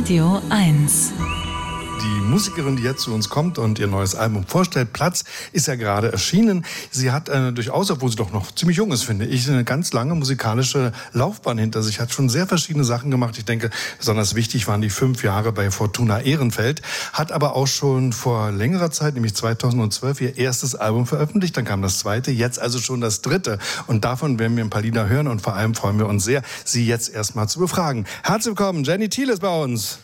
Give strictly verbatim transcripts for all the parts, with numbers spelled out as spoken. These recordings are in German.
Radio eins. Die Musikerin, die jetzt zu uns kommt und ihr neues Album vorstellt, Platz, ist ja gerade erschienen. Sie hat äh, durchaus, obwohl sie doch noch ziemlich jung ist, finde ich, eine ganz lange musikalische Laufbahn hinter sich. Hat schon sehr verschiedene Sachen gemacht. Ich denke, besonders wichtig waren die fünf Jahre bei Fortuna Ehrenfeld. Hat aber auch schon vor längerer Zeit, nämlich zweitausendzwölf, ihr erstes Album veröffentlicht. Dann kam das zweite, jetzt also schon das dritte. Und davon werden wir ein paar Lieder hören und vor allem freuen wir uns sehr, Sie jetzt erstmal zu befragen. Herzlich willkommen, Jenny Thiel ist bei uns.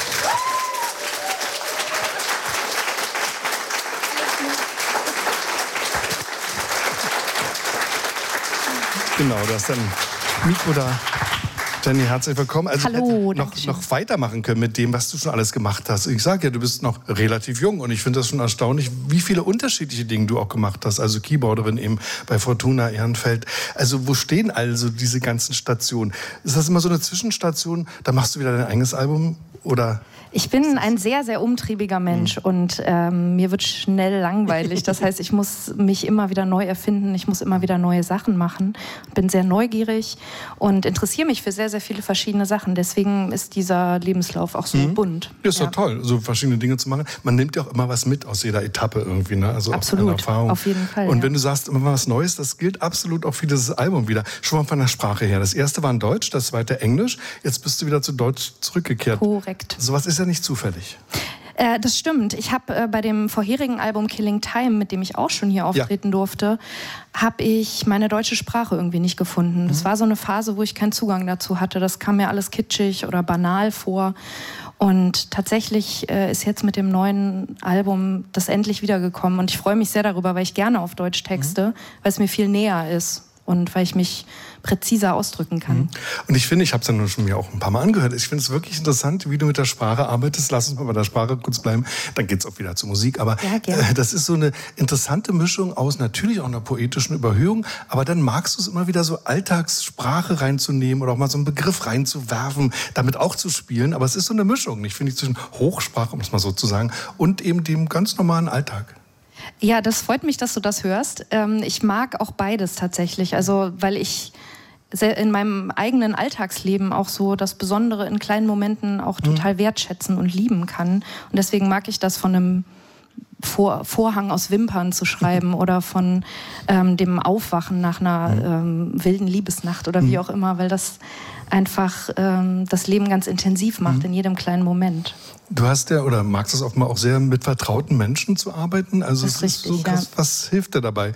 Genau, du hast dann Mikro da. Jenny, herzlich willkommen. Also Hallo, ich hätte noch, noch weitermachen können mit dem, was du schon alles gemacht hast. Ich sage ja, du bist noch relativ jung und ich finde das schon erstaunlich, wie viele unterschiedliche Dinge du auch gemacht hast. Also Keyboarderin eben bei Fortuna Ehrenfeld. Also wo stehen also diese ganzen Stationen? Ist das immer so eine Zwischenstation? Da machst du wieder dein eigenes Album oder? Ich bin ein sehr, sehr umtriebiger Mensch mhm. und ähm, mir wird schnell langweilig. Das heißt, ich muss mich immer wieder neu erfinden, ich muss immer wieder neue Sachen machen. Bin sehr neugierig und interessiere mich für sehr, sehr viele verschiedene Sachen. Deswegen ist dieser Lebenslauf auch so mhm. bunt. Ja, ist ja. doch toll, so verschiedene Dinge zu machen. Man nimmt ja auch immer was mit aus jeder Etappe irgendwie, ne? Also absolut, auch Erfahrung. Auf jeden Fall. Und ja. wenn du sagst, immer was Neues, das gilt absolut auch für dieses Album wieder. Schon mal von der Sprache her. Das erste war in Deutsch, das zweite Englisch. Jetzt bist du wieder zu Deutsch zurückgekehrt. Korrekt. Sowas ist ja nicht zufällig. Äh, das stimmt. Ich habe äh, bei dem vorherigen Album Killing Time, mit dem ich auch schon hier auftreten ja. durfte, habe ich meine deutsche Sprache irgendwie nicht gefunden. Das mhm. war so eine Phase, wo ich keinen Zugang dazu hatte. Das kam mir alles kitschig oder banal vor. Und tatsächlich äh, ist jetzt mit dem neuen Album das endlich wiedergekommen. Und ich freue mich sehr darüber, weil ich gerne auf Deutsch texte, mhm. weil es mir viel näher ist und weil ich mich präziser ausdrücken kann. Und ich finde, ich habe es ja nur schon mir auch ein paar Mal angehört, ich finde es wirklich interessant, wie du mit der Sprache arbeitest. Lass uns mal bei der Sprache kurz bleiben, dann geht es auch wieder zur Musik. Aber ja, äh, das ist so eine interessante Mischung aus natürlich auch einer poetischen Überhöhung, aber dann magst du es immer wieder so Alltagssprache reinzunehmen oder auch mal so einen Begriff reinzuwerfen, damit auch zu spielen. Aber es ist so eine Mischung, ich finde, zwischen Hochsprache, um es mal so zu sagen, und eben dem ganz normalen Alltag. Ja, das freut mich, dass du das hörst. Ich mag auch beides tatsächlich, also weil ich in meinem eigenen Alltagsleben auch so das Besondere in kleinen Momenten auch total wertschätzen und lieben kann. Und deswegen mag ich das von einem Vor- Vorhang aus Wimpern zu schreiben oder von ähm, dem Aufwachen nach einer ähm, wilden Liebesnacht oder wie auch immer, weil das einfach ähm, das Leben ganz intensiv macht mhm. in jedem kleinen Moment. Du hast ja, oder magst es auch mal auch sehr mit vertrauten Menschen zu arbeiten? Also das ist richtig, so krass, ja. Was hilft dir dabei?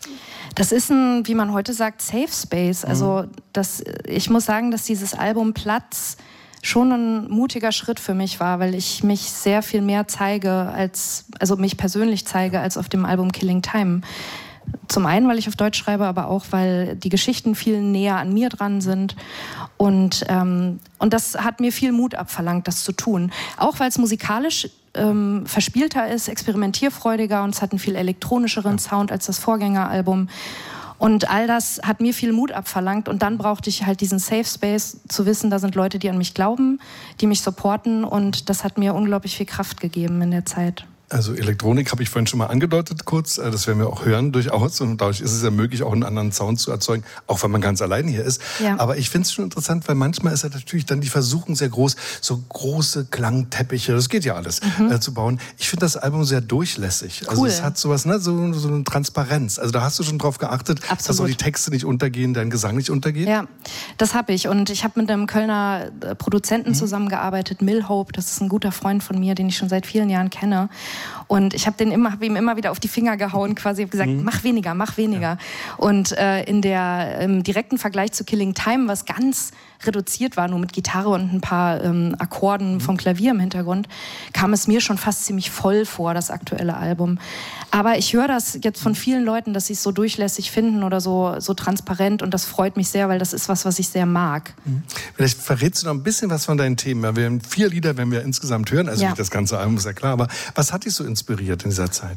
Das ist ein, wie man heute sagt, Safe Space. Also das, ich muss sagen, dass dieses Album Platz schon ein mutiger Schritt für mich war, weil ich mich sehr viel mehr zeige, als, also mich persönlich zeige, als auf dem Album Killing Time. Zum einen, weil ich auf Deutsch schreibe, aber auch, weil die Geschichten viel näher an mir dran sind. Und, ähm, und das hat mir viel Mut abverlangt, das zu tun. Auch weil es musikalisch ähm, verspielter ist, experimentierfreudiger und es hat einen viel elektronischeren Sound als das Vorgängeralbum. Und all das hat mir viel Mut abverlangt. Und dann brauchte ich halt diesen Safe Space, zu wissen, da sind Leute, die an mich glauben, die mich supporten. Und das hat mir unglaublich viel Kraft gegeben in der Zeit. Also Elektronik habe ich vorhin schon mal angedeutet kurz, das werden wir auch hören durchaus und dadurch ist es ja möglich, auch einen anderen Sound zu erzeugen, auch wenn man ganz alleine hier ist. Ja. Aber ich finde es schon interessant, weil manchmal ist ja natürlich dann die Versuchung sehr groß, so große Klangteppiche, das geht ja alles, mhm. äh, zu bauen. Ich finde das Album sehr durchlässig. Also cool. Es hat sowas, ne, so, so eine Transparenz. Also da hast du schon drauf geachtet, Absolut. dass auch die Texte nicht untergehen, dein Gesang nicht untergeht. Ja, das habe ich und ich habe mit einem Kölner Produzenten mhm. zusammengearbeitet, Milhope, das ist ein guter Freund von mir, den ich schon seit vielen Jahren kenne. Und ich habe den immer, hab ihm immer wieder auf die Finger gehauen, quasi gesagt, mhm. mach weniger, mach weniger. Ja. Und äh, in der im direkten Vergleich zu Killing Time, was ganz reduziert war, nur mit Gitarre und ein paar ähm, Akkorden mhm. vom Klavier im Hintergrund, kam es mir schon fast ziemlich voll vor, das aktuelle Album. Aber ich höre das jetzt von vielen Leuten, dass sie es so durchlässig finden oder so, so transparent und das freut mich sehr, weil das ist was, was ich sehr mag. Mhm. Vielleicht verrätst du noch ein bisschen was von deinen Themen. Ja, wir haben vier Lieder, wenn wir insgesamt hören, also ja. nicht das ganze Album, ist ja klar, aber was hat dich so inspiriert in dieser Zeit?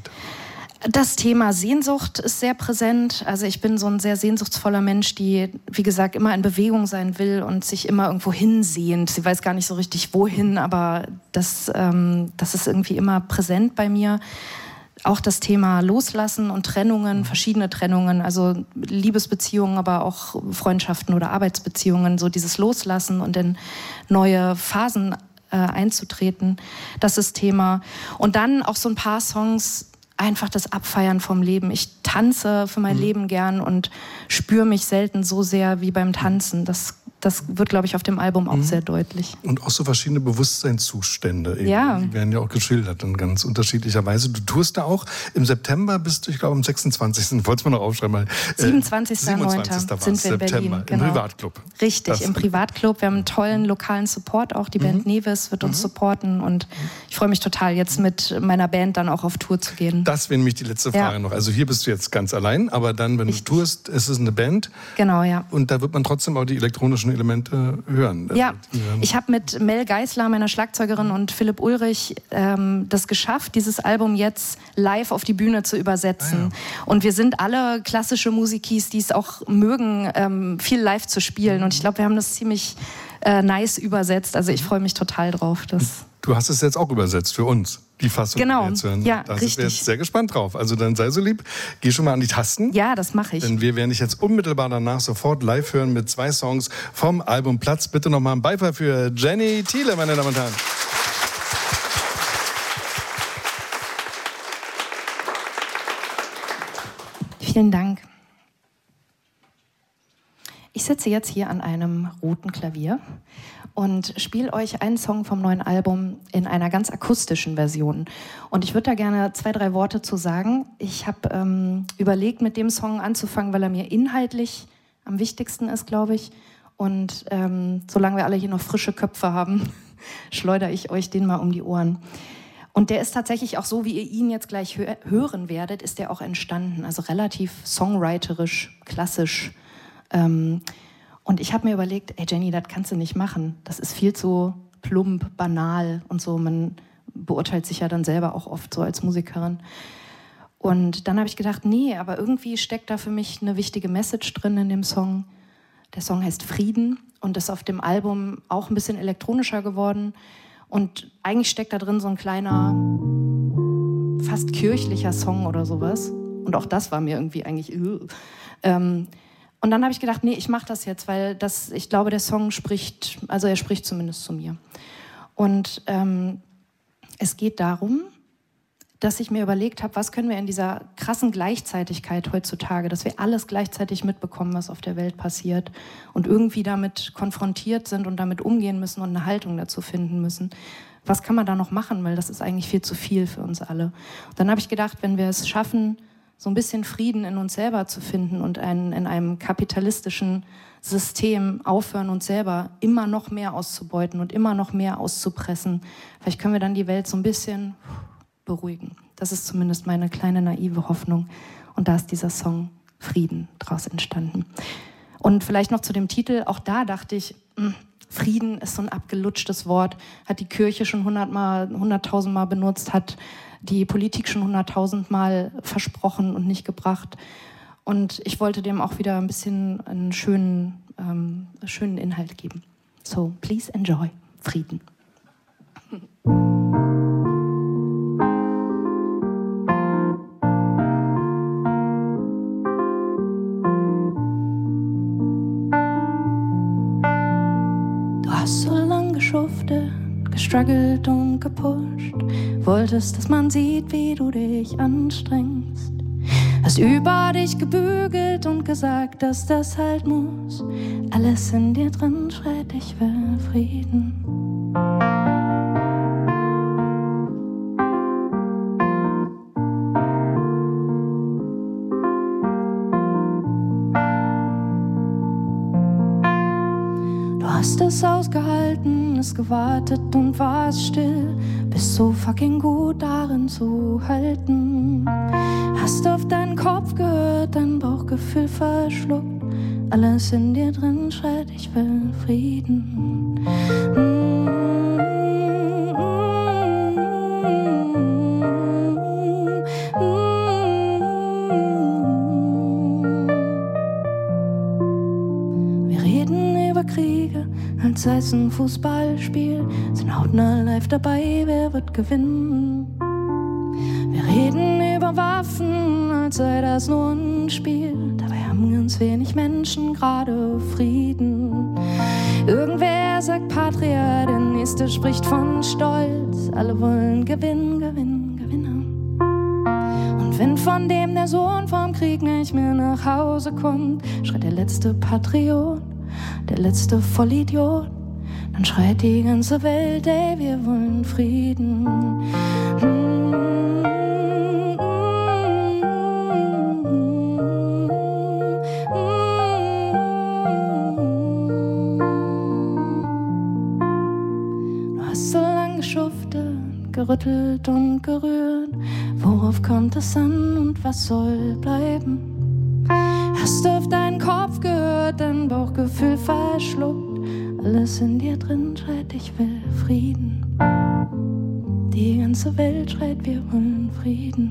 Das Thema Sehnsucht ist sehr präsent. Also ich bin so ein sehr sehnsuchtsvoller Mensch, die, wie gesagt, immer in Bewegung sein will und sich immer irgendwo hinsehnt. Sie weiß gar nicht so richtig, wohin, aber das, ähm, das ist irgendwie immer präsent bei mir. Auch das Thema Loslassen und Trennungen, verschiedene Trennungen, also Liebesbeziehungen, aber auch Freundschaften oder Arbeitsbeziehungen, so dieses Loslassen und in neue Phasen äh, einzutreten. Das ist Thema. Und dann auch so ein paar Songs, einfach das Abfeiern vom Leben. Ich tanze für mein mhm. Leben gern und spüre mich selten so sehr wie beim Tanzen. Das Das wird, glaube ich, auf dem Album auch mhm. sehr deutlich. Und auch so verschiedene Bewusstseinszustände. Eben. Ja. Die werden ja auch geschildert in ganz unterschiedlicher Weise. Du tourst da auch. Im September bist du, ich glaube, am sechsundzwanzigsten Wolltest du mal noch aufschreiben. Mal, äh, siebenundzwanzigsten neunten sind wir in Berlin. Im genau. Privatclub. Richtig, das im Privatclub. Wir haben einen tollen lokalen Support auch. Die Band mhm. Nevis wird uns mhm. supporten. Und ich freue mich total, jetzt mit meiner Band dann auch auf Tour zu gehen. Das wäre nämlich die letzte Frage ja. noch. Also hier bist du jetzt ganz allein, aber dann, wenn Richtig. du tourst, ist es eine Band. Genau, ja. Und da wird man trotzdem auch die elektronischen Elemente hören. Ja, ich habe mit Mel Geisler, meiner Schlagzeugerin, und Philipp Ulrich ähm, das geschafft, dieses Album jetzt live auf die Bühne zu übersetzen. Ah, ja. Und wir sind alle klassische Musikis, die es auch mögen, ähm, viel live zu spielen. Und ich glaube, wir haben das ziemlich äh, nice übersetzt. Also ich freue mich total drauf. Dass Du hast es jetzt auch übersetzt für uns, die Fassung. Genau, jetzt hören. ja, da richtig. sind wir jetzt sehr gespannt drauf. Also dann sei so lieb, geh schon mal an die Tasten. Ja, das mache ich. Denn wir werden dich jetzt unmittelbar danach sofort live hören mit zwei Songs vom Album Platz. Bitte nochmal einen Beifall für Jenny Thiele, meine Damen und Herren. Vielen Dank. Ich sitze jetzt hier an einem roten Klavier und spiele euch einen Song vom neuen Album in einer ganz akustischen Version. Und ich würde da gerne zwei, drei Worte zu sagen. Ich habe ähm, überlegt, mit dem Song anzufangen, weil er mir inhaltlich am wichtigsten ist, glaube ich. Und ähm, solange wir alle hier noch frische Köpfe haben, schleudere ich euch den mal um die Ohren. Und der ist tatsächlich auch so, wie ihr ihn jetzt gleich hö- hören werdet, ist der auch entstanden. Also relativ songwriterisch, klassisch. Ähm, und ich habe mir überlegt, ey Jenny, das kannst du nicht machen. Das ist viel zu plump, banal und so. Man beurteilt sich ja dann selber auch oft so als Musikerin. Und dann habe ich gedacht, nee, aber irgendwie steckt da für mich eine wichtige Message drin in dem Song. Der Song heißt Frieden und ist auf dem Album auch ein bisschen elektronischer geworden. Und eigentlich steckt da drin so ein kleiner, fast kirchlicher Song oder sowas. Und auch das war mir irgendwie eigentlich... Uh. Ähm, und dann habe ich gedacht, nee, ich mache das jetzt, weil das, ich glaube, der Song spricht, also er spricht zumindest zu mir. Und ähm, es geht darum, dass ich mir überlegt habe, was können wir in dieser krassen Gleichzeitigkeit heutzutage, dass wir alles gleichzeitig mitbekommen, was auf der Welt passiert und irgendwie damit konfrontiert sind und damit umgehen müssen und eine Haltung dazu finden müssen. Was kann man da noch machen, weil das ist eigentlich viel zu viel für uns alle. Und dann habe ich gedacht, wenn wir es schaffen, so ein bisschen Frieden in uns selber zu finden und einen, in einem kapitalistischen System aufhören, uns selber immer noch mehr auszubeuten und immer noch mehr auszupressen, vielleicht können wir dann die Welt so ein bisschen beruhigen. Das ist zumindest meine kleine naive Hoffnung. Und da ist dieser Song Frieden draus entstanden. Und vielleicht noch zu dem Titel. Auch da dachte ich, mh, Frieden ist so ein abgelutschtes Wort. Hat die Kirche schon hundertmal, hunderttausendmal benutzt, hat die Politik schon hunderttausendmal versprochen und nicht gebracht. Und ich wollte dem auch wieder ein bisschen einen schönen, ähm, schönen Inhalt geben. So, please enjoy Frieden. Geschuftet, gestruggelt und gepusht. Wolltest, dass man sieht, wie du dich anstrengst. Hast über dich gebügelt und gesagt, dass das halt muss. Alles in dir drin schreit, ich will Frieden. Du hast es ausgehalten, es gewartet und warst still. Bist so fucking gut darin zu halten. Hast auf deinen Kopf gehört, dein Bauchgefühl verschluckt. Alles in dir drin schreit, ich will Frieden. Wir reden über Kriege, als sei es ein Fußballspiel. Sind hautnah live dabei, wer wird gewinnen? Wir reden über Waffen, als sei das nur ein Spiel. Dabei haben ganz wenig Menschen gerade Frieden. Irgendwer sagt Patria, der nächste spricht von Stolz. Alle wollen gewinnen, gewinnen, gewinnen. Und wenn von dem der Sohn vom Krieg nicht mehr nach Hause kommt, schreit der letzte Patriot, der letzte Vollidiot. Dann schreit die ganze Welt, ey, wir wollen Frieden. Hm. Gerüttelt und gerührt, worauf kommt es an und was soll bleiben? Hast du auf deinen Kopf gehört, dein Bauchgefühl verschluckt? Alles in dir drin schreit, ich will Frieden. Die ganze Welt schreit, wir wollen Frieden.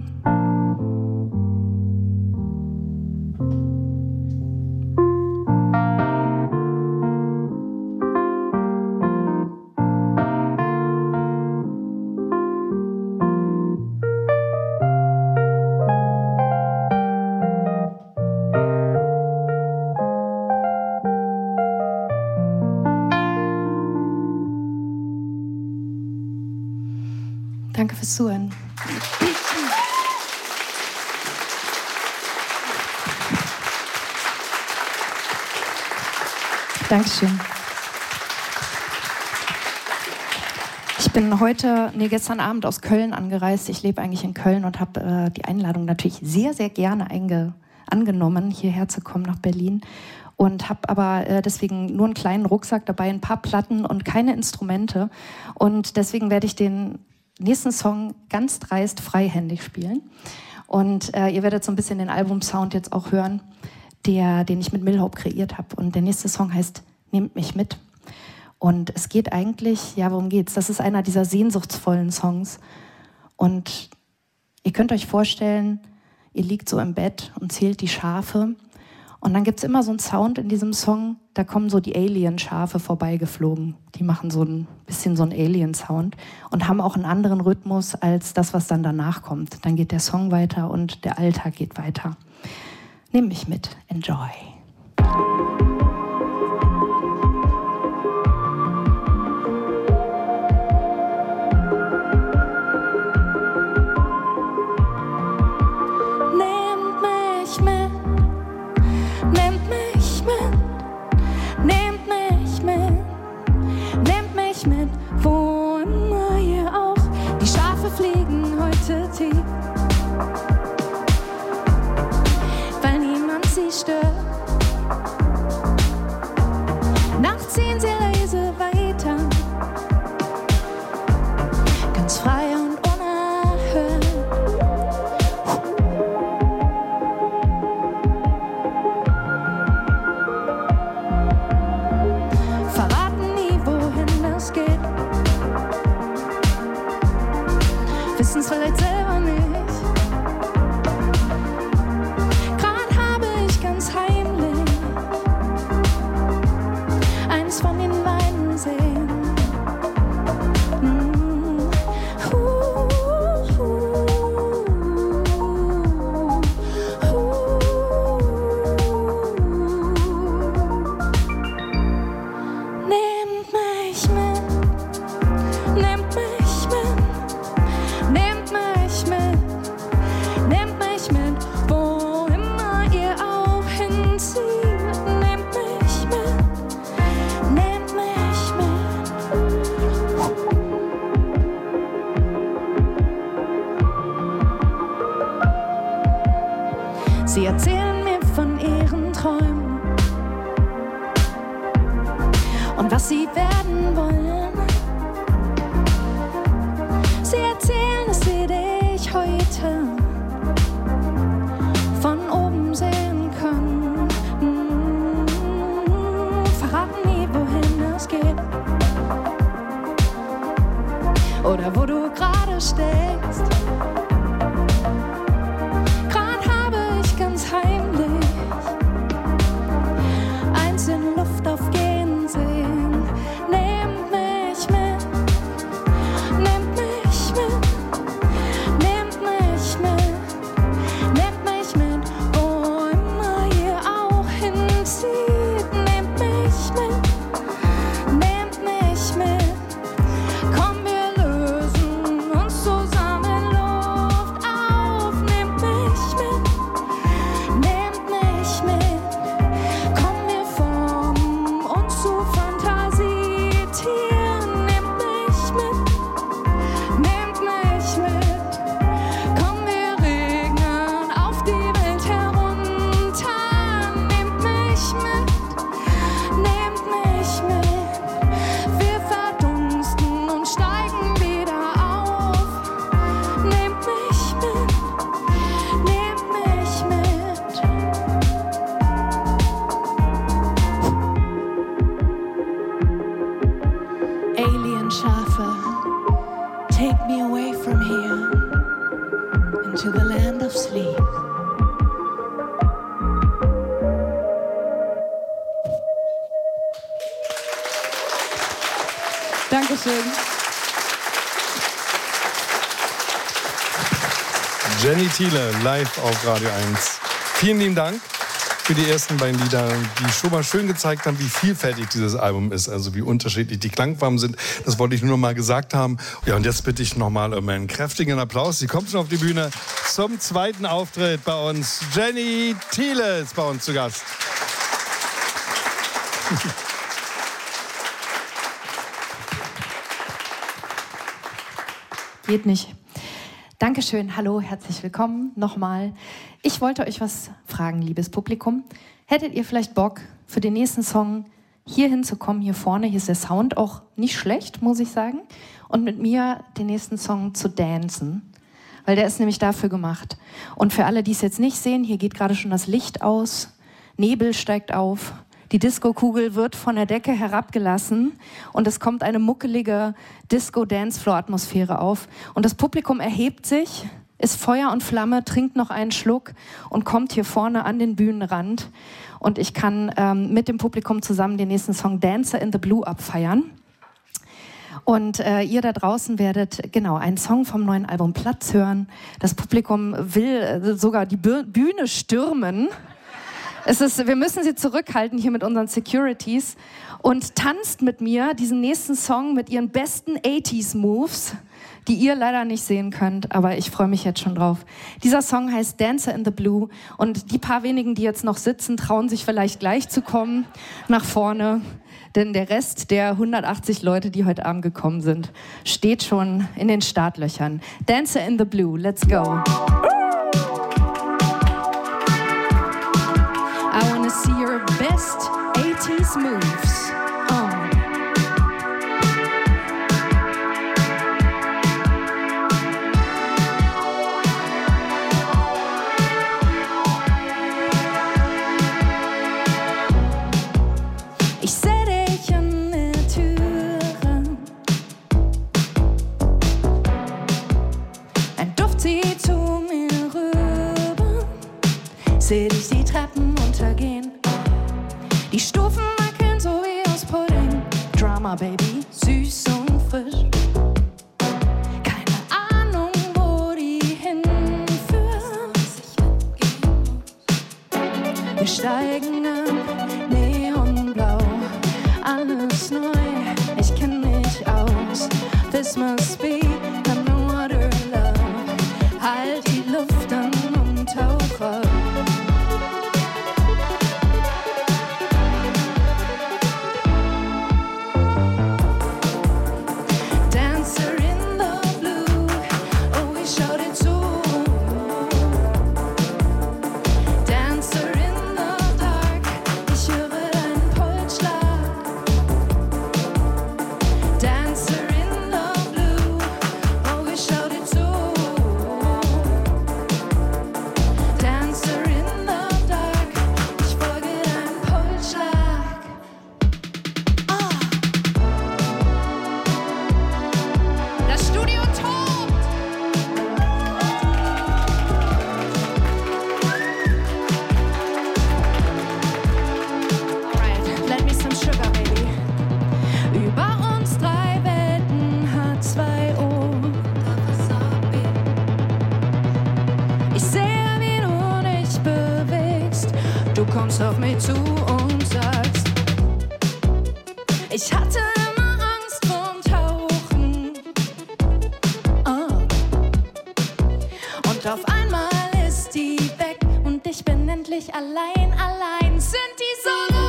Danke fürs Zuhören. Dankeschön. Ich bin heute, nee, gestern Abend aus Köln angereist. Ich lebe eigentlich in Köln und habe äh, die Einladung natürlich sehr, sehr gerne einge- angenommen, hierher zu kommen nach Berlin. Und habe aber äh, deswegen nur einen kleinen Rucksack dabei, ein paar Platten und keine Instrumente. Und deswegen werde ich den nächsten Song ganz dreist freihändig spielen. Und äh, ihr werdet so ein bisschen den Albumsound jetzt auch hören, der, den ich mit Milhope kreiert habe. Und der nächste Song heißt Nehmt mich mit. Und es geht eigentlich, ja, worum geht's? Das ist einer dieser sehnsuchtsvollen Songs. Und ihr könnt euch vorstellen, ihr liegt so im Bett und zählt die Schafe. Und dann gibt es immer so einen Sound in diesem Song, da kommen so die Alien-Schafe vorbeigeflogen. Die machen so ein bisschen so einen Alien-Sound und haben auch einen anderen Rhythmus als das, was dann danach kommt. Dann geht der Song weiter und der Alltag geht weiter. Nimm mich mit. Enjoy. Weil niemand sie stört. Nachts ziehen sie leise weiter, ganz frei und unerhört. Verraten nie, wohin das geht, wissen's vielleicht selber nicht. Grad habe ich ganz heimlich eins von den beiden sehen. Mm. Uh, uh, uh, uh. Nehmt mich mit, nehmt mich mit. Nehmt mich mit, nehmt mich mit, wo immer ihr auch hinzieht. Nehmt mich mit, nehmt mich mit. Sie erzählen mir von ihren Träumen und was sie werden wollen. Sie erzählen, dass sie dich heute von oben sehen können. Mm, verraten nie, wohin es geht oder wo du gerade steckst. Grad habe ich ganz heimlich eins in Luft aufgehen sehen. Nehmt mich mit. Nehmt mich mit, nehmt mich mit, nehmt mich mit, wo immer ihr auch hinzieht. Nehmt mich mit, nehmt mich mit, kleinen Schafe, take me away from here into the land of sleep. Dankeschön. Jenny Thiele, live auf Radio eins. Vielen lieben Dank für die ersten beiden Lieder, die schon mal schön gezeigt haben, wie vielfältig dieses Album ist, also wie unterschiedlich die Klangfarben sind. Das wollte ich nur noch mal gesagt haben. Ja, und jetzt bitte ich noch mal um einen kräftigen Applaus. Sie kommt schon auf die Bühne zum zweiten Auftritt bei uns. Jenny Thiele ist bei uns zu Gast. Geht nicht. Dankeschön, hallo, herzlich willkommen nochmal. Ich wollte euch was fragen, liebes Publikum. Hättet ihr vielleicht Bock, für den nächsten Song hier hinzukommen, hier vorne? Hier ist der Sound auch nicht schlecht, muss ich sagen. Und mit mir den nächsten Song zu dancen. Weil der ist nämlich dafür gemacht. Und für alle, die es jetzt nicht sehen, hier geht gerade schon das Licht aus. Nebel steigt auf. Die Disco-Kugel wird von der Decke herabgelassen und es kommt eine muckelige Disco-Dancefloor-Atmosphäre auf. Und das Publikum erhebt sich, ist Feuer und Flamme, trinkt noch einen Schluck und kommt hier vorne an den Bühnenrand. Und ich kann ähm, mit dem Publikum zusammen den nächsten Song Dancer in the Blue abfeiern. Und äh, ihr da draußen werdet genau einen Song vom neuen Album Platz hören. Das Publikum will äh, sogar die Bühne stürmen. Es ist, wir müssen sie zurückhalten hier mit unseren Securities und tanzt mit mir diesen nächsten Song mit ihren besten achtziger Moves, die ihr leider nicht sehen könnt, aber ich freue mich jetzt schon drauf. Dieser Song heißt Dancer in the Blue und die paar wenigen, die jetzt noch sitzen, trauen sich vielleicht gleich zu kommen nach vorne, denn der Rest der hundertachtzig Leute, die heute Abend gekommen sind, steht schon in den Startlöchern. Dancer in the Blue, let's go. I wanna see your best achtziger moves. Oh. Ich seh dich an der Türe. Ein Duft zieht zu mir rüber. Seh dich die Treppen untergehen. Die Stufen wackeln so wie aus Pudding. Drama, Baby, süß und frisch. Keine Ahnung, wo die hinführen. Wir steigen ab, neonblau. Alles neu, ich kenn mich aus. This must be underwater love. Halt die Luft an und tauch ab. Auf mich zu und sagst, ich hatte immer Angst vorm Tauchen. Oh. Und auf einmal ist die weg und ich bin endlich allein, allein sind die Sorgen.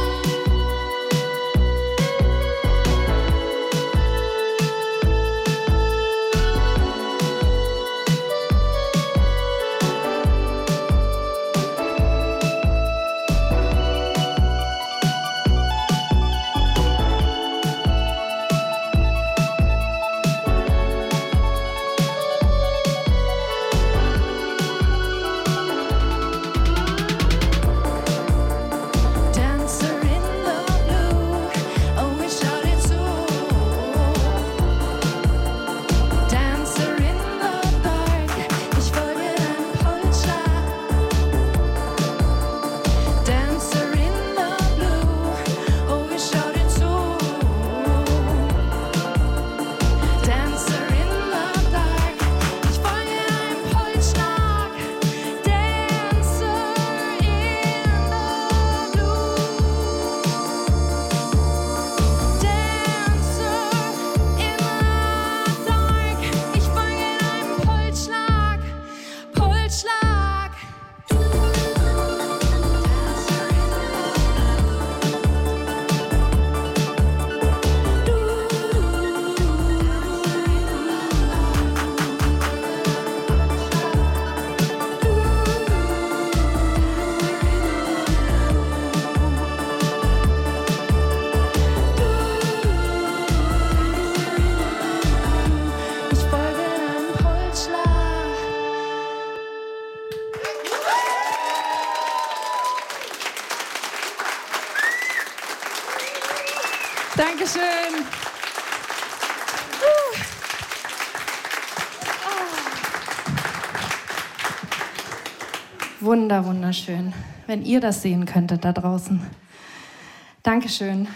Wunder, wunderschön. Wenn ihr das sehen könntet da draußen. Dankeschön.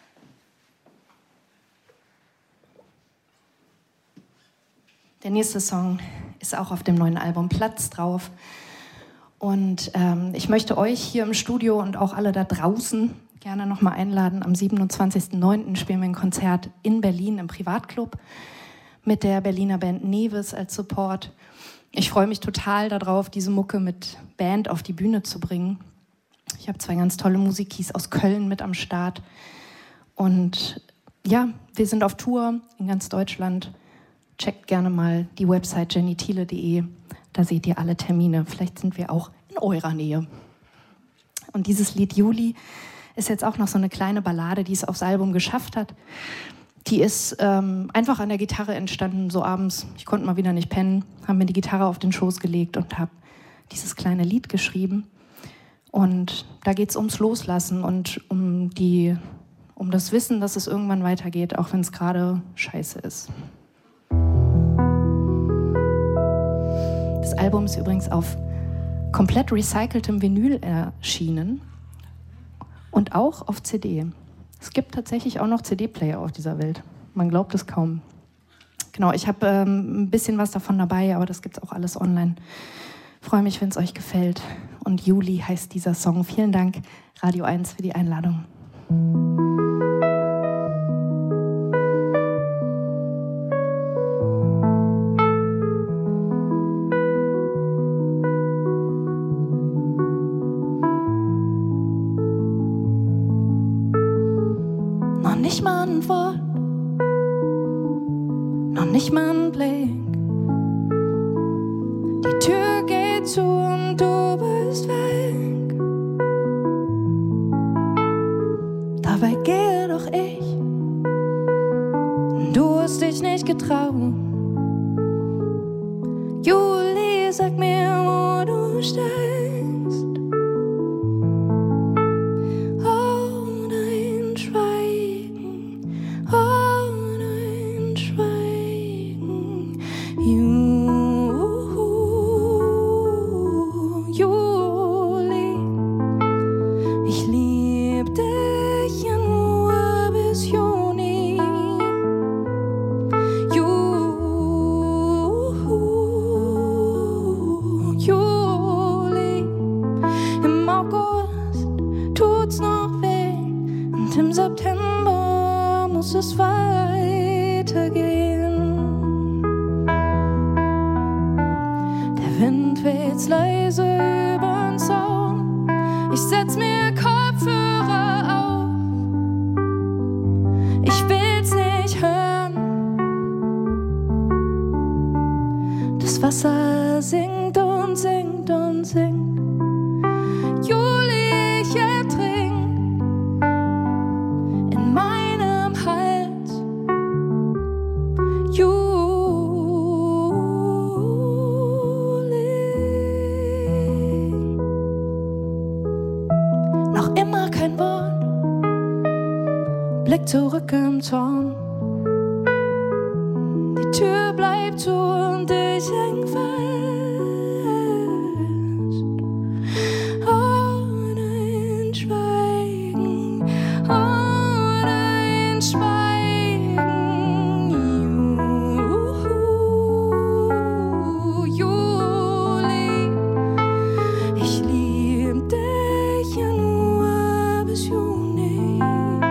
Der nächste Song ist auch auf dem neuen Album Platz drauf. Und ähm, ich möchte euch hier im Studio und auch alle da draußen gerne nochmal einladen. Am siebenundzwanzigsten neunten spielen wir ein Konzert in Berlin im Privatclub mit der Berliner Band Nevis als Support. Ich freue mich total darauf, diese Mucke mit Band auf die Bühne zu bringen. Ich habe zwei ganz tolle Musikis aus Köln mit am Start. Und ja, wir sind auf Tour in ganz Deutschland. Checkt gerne mal die Website jenny thiele punkt de. Da seht ihr alle Termine. Vielleicht sind wir auch in eurer Nähe. Und dieses Lied Juli ist jetzt auch noch so eine kleine Ballade, die es aufs Album geschafft hat. Die ist ähm, einfach an der Gitarre entstanden, so abends. Ich konnte mal wieder nicht pennen, habe mir die Gitarre auf den Schoß gelegt und habe dieses kleine Lied geschrieben. Und da geht es ums Loslassen und um, die, um das Wissen, dass es irgendwann weitergeht, auch wenn es gerade scheiße ist. Das Album ist übrigens auf komplett recyceltem Vinyl erschienen und auch auf C D. Es gibt tatsächlich auch noch C D-Player auf dieser Welt. Man glaubt es kaum. Genau, ich habe ähm, ein bisschen was davon dabei, aber das gibt es auch alles online. Freue mich, wenn es euch gefällt. Und Juli heißt dieser Song. Vielen Dank, Radio eins, für die Einladung. Nicht mal ein Wort, noch nicht mal ein Blick. Die Tür geht zu und du bist weg. Dabei gehe doch ich. Du hast dich nicht getraut. Juli, sag mir, wo du steckst. Wasser singt und singt und singt. Juli, ich ertrink in meinem Hals. Juli. Noch immer kein Wort. Blick zurück im Zorn. Die Tür bleibt zu und ich häng fest. Oh, dein Schweigen, oh, dein Schweigen. Juhu, Juli, ich lieb dich ja nur bis Juni.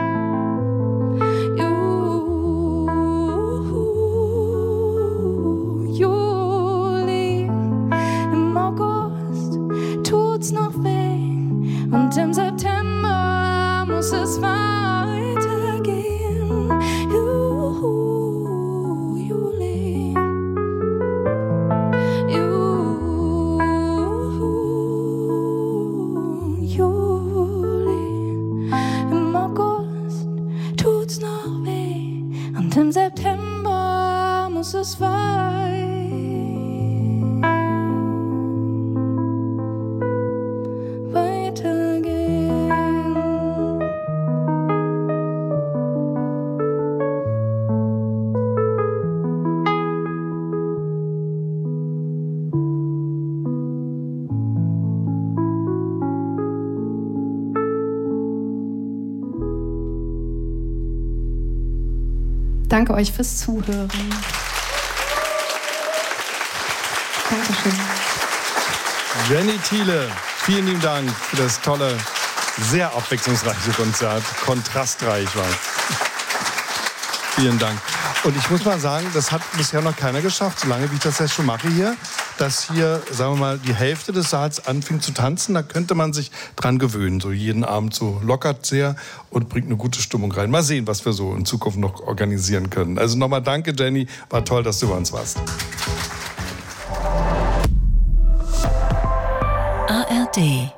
Im September muss es weitergehen. Juhu, Juli. Juhu, Juli. Im August tut's noch weh. Und im September muss es weitergehen. Danke euch fürs Zuhören. Dankeschön. Jenny Thiele, vielen lieben Dank für das tolle, sehr abwechslungsreiche Konzert. Kontrastreich war es. Vielen Dank. Und ich muss mal sagen, das hat bisher noch keiner geschafft, solange wie ich das jetzt schon mache hier, dass hier, sagen wir mal, die Hälfte des Saals anfing zu tanzen. Da könnte man sich dran gewöhnen. So jeden Abend so lockert sehr und bringt eine gute Stimmung rein. Mal sehen, was wir so in Zukunft noch organisieren können. Also nochmal danke, Jenny. War toll, dass du bei uns warst. A R D